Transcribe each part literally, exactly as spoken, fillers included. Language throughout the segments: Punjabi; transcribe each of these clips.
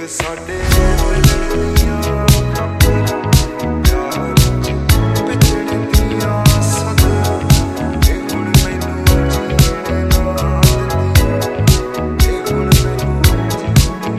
ਸਾਡੇ ਮਿਲਣ ਦੀਆਂ ਖਬਰਾਂ, ਪਿਆਰ ਪਿਛੜ ਦੀਆਂ ਸਦਰਾਂ, ਇਹ ਹੁਣ ਮੈਨੂੰ ਜੀਣ ਨਾ ਦਿੰਦੀ, ਇਹ ਹੁਣ ਮੈਨੂੰ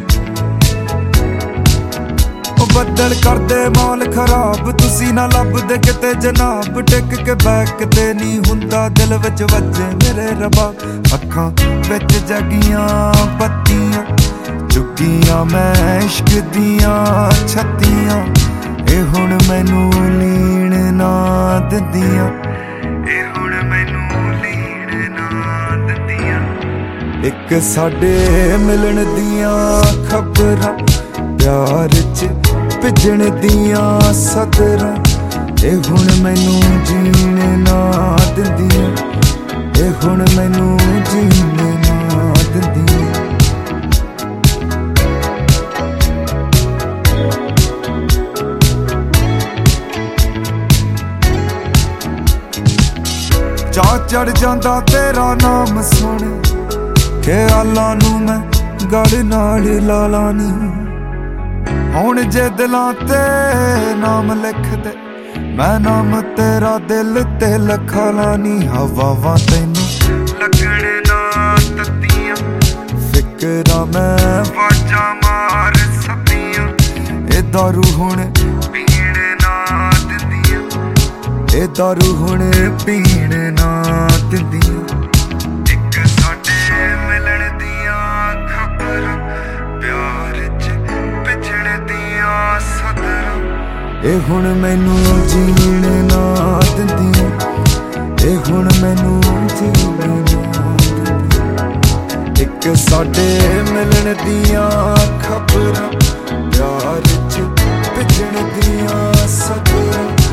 ਉਹ ਬੱਦਲ ਕਰਦੇ ਮੌਲ ਖਰਾਬ, ਤੁਸੀਂ ਨਾ ਲੱਭਦੇ ਕਿਤੇ ਜਨਾਬ, ਟਿਕ ਕੇ ਬੈਕਦੇ ਨਹੀਂ ਹੁੰਦਾ ਦਿਲ ਵਿੱਚ ਵੱਜੇ ਮੇਰੇ ਰੱਬਾ, ਅੱਖਾਂ ਵਿੱਚ ਜਗੀਆਂ ਬੱਤੀਆਂ, ਚੁੱਕੀਆਂ ਮੈਂ ਇਸ਼ਕ ਦੀਆਂ ਛੱਤੀਆਂ, ਇਹ ਹੁਣ ਮੈਨੂੰ ਲੀਣ ਨਾ ਦਿੰਦੀਆਂ, ਇਹ ਹੁਣ ਮੈਨੂੰ ਲੀਣ ਨਾ ਦਿੰਦੀਆਂ। ਇੱਕ ਸਾਡੇ ਮਿਲਣ ਦੀਆਂ ਖਬਰਾਂ, ਪਿਆਰ ਚ ਭਿੱਜਣ ਦੀਆਂ ਸਦਰਾਂ, ਇਹ ਹੁਣ ਮੈਨੂੰ ਜੀਣ ਨਾ ਦਿੰਦੀਆਂ, ਇਹ ਹੁਣ ਮੈਨੂੰ ਜੀਣ ਨਾ ਦਿੰਦੀਆਂ। ਚਾਅ ਚੜ ਜਾਂਦਾ ਤੇਰਾ ਨਾਮ ਸੁਣ, ਖਿਆਲਾਂ ਨੂੰ ਮੈਂ ਗੜ ਨਾਲ ਲਾ ਲਾਨੀ, ਹੁਣ ਜੇ ਦਿਲਾਂ ਤੇ ਨਾਮ ਲਿਖਦੇ ਮੈਂ ਨਾਮ ਤੇਰਾ ਦਿਲ ਤੇ ਲਿਖਾ ਲਾਨੀ, ਹਵਾਵਾਂ ਤੈਨੂੰ ਲੱਗਣ ਨਾ ਤੱਤੀਆਂ, ਫਿਕਰਾਂ ਮੈਂ ਵਾਜਾਂ ਮਾਰ ਸੱਦੀਆਂ, ਇਹ ਦਾਰੂ ਹੁਣ ਪੀਣ ਨਾ ਦਿੰਦੀਆਂ, ਇਹ ਦਾਰੂ ਹੁਣ ਪੀਣ ਨਾ ਦਿੰਦੀਆਂ। ਇੱਕ ਸਾਡੇ ਮਿਲਣ ਦੀਆਂ ਖਬਰਾਂ, ਪਿਆਰ ਚ ਪਿਛੜ ਦੀਆਂ ਸਦਰਾਂ, ਇਹ ਹੁਣ ਮੈਨੂੰ ਜੀਣ ਨਾ ਦਿੰਦੀਆਂ, ਇਹ ਹੁਣ ਮੈਨੂੰ ਜੀਣ ਨਾ ਦਿੰਦੀਆਂ। ਇੱਕ ਸਾਡੇ ਮਿਲਣ ਦੀਆਂ ਖਬਰਾਂ, ਪਿਆਰ ਚ ਪਿਛੜ ਦੀਆਂ ਸਦਰਾਂ,